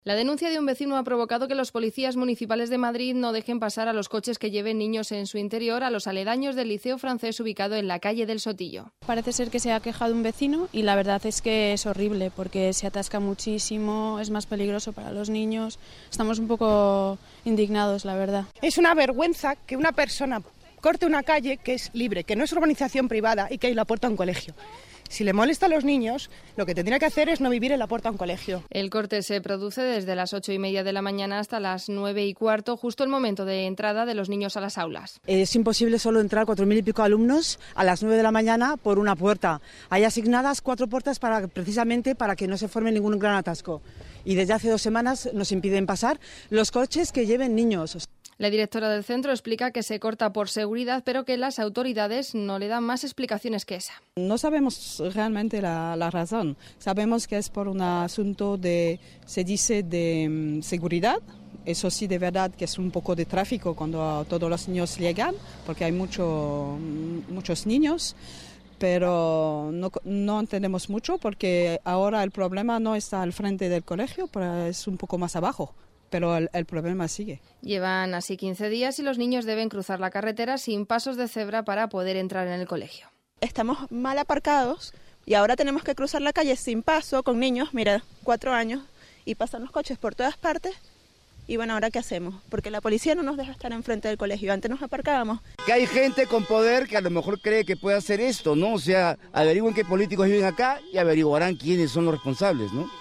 La denuncia de un vecino ha provocado que los policías municipales de Madrid no dejen pasar a los coches que lleven niños en su interior a los aledaños del Liceo Francés ubicado en la calle del Sotillo. Parece ser que se ha quejado un vecino y la verdad es que es horrible porque se atasca muchísimo, es más peligroso para los niños. Estamos un poco indignados, la verdad. Es una vergüenza que una persona corte una calle que es libre, que no es urbanización privada y que hay la puerta a un colegio. Si le molesta a los niños, lo que tendría que hacer es no vivir en la puerta de un colegio. El corte se produce desde las 8:30 de la mañana hasta las 9:15, justo el momento de entrada de los niños a las aulas. Es imposible solo entrar 4.000 y pico alumnos a las 9 de la mañana por una puerta. Hay asignadas 4 puertas precisamente para que no se forme ningún gran atasco. Y desde hace 2 semanas nos impiden pasar los coches que lleven niños. La directora del centro explica que se corta por seguridad, pero que las autoridades no le dan más explicaciones que esa. No sabemos realmente la razón. Sabemos que es por un asunto de seguridad. Eso sí, de verdad que es un poco de tráfico cuando todos los niños llegan, porque hay muchos niños. Pero no entendemos mucho porque ahora el problema no está al frente del colegio, pero es un poco más abajo. Pero el problema sigue. Llevan así 15 días y los niños deben cruzar la carretera sin pasos de cebra para poder entrar en el colegio. Estamos mal aparcados y ahora tenemos que cruzar la calle sin paso con niños, mira, 4 años, y pasan los coches por todas partes. Y bueno, ¿ahora qué hacemos? Porque la policía no nos deja estar enfrente del colegio. Antes nos aparcábamos. Que hay gente con poder que a lo mejor cree que puede hacer esto, ¿no? O sea, averigüen qué políticos viven acá y averiguarán quiénes son los responsables, ¿no?